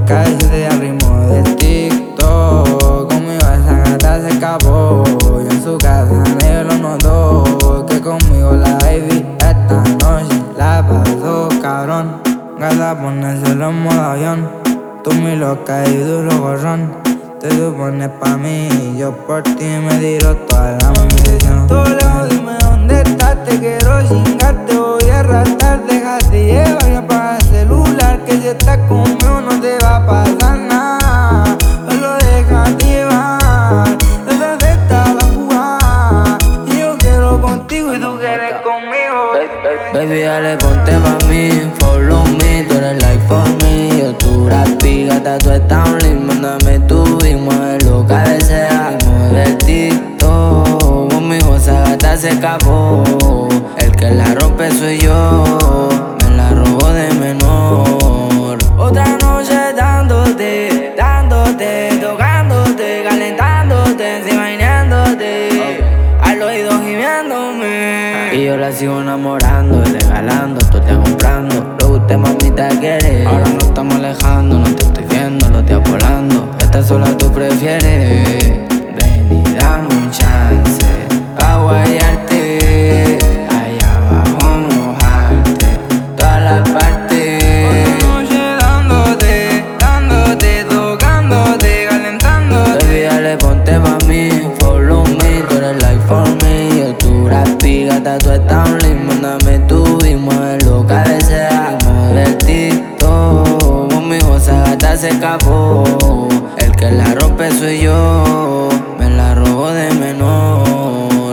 calle al ritmo del TikTok. Conmigo esa gata se escapó y en su casa nadie lo notó. Que conmigo la baby esta noche la pasó cabrón. Gata ponérselo en modo avión. Tú mi loca y duro gorrón. Te supones pa' mí y yo por ti me tiro toda la munición. Todo lejos, dime dónde estás, te quiero chingar, te voy a arrastrar. Déjate llevar y apaga el celular, que si estás conmigo no te va a pasar nada. Solo déjate llevar, desde esta la jugada. Y yo quiero contigo y tú quieres conmigo. Baby, dale, ponte pa' mí, follow me, tú eres like for me. Yo tu rapi, gata, tú estás un link, mándame tu y muévelo, cabecea. Mueve el TikTok, conmigo esa gata se escapó. El que la rompe soy yo, me la robo de menor. Otra noche dándote, tocándote, calentándote, imaginándote, al oído gimiéndome. Y yo la sigo enamorando y regalando, tú te comprando lo que usted mamita quiere. Ahora nos estamos alejando, no te estoy viendo, lo estoy volando. Esta sola tú prefieres. Ven y dame un chance pa' guayarte, allá abajo mojarte, todas las partes. Otra noche dándote, tocándote, calentándote. Baby, dale, ponte pa' mí, follow me, tú eres like for me. Yo tu rapi, gata, tú estás un link, mándame tu y muévelo, cabecea. Mueve el TikTok, conmigo esa gata se escapó. El que la rompe soy yo, me la robo de menor.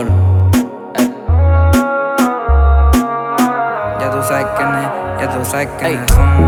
Ya tú sabes quién es, ya tú sabes quiénes son.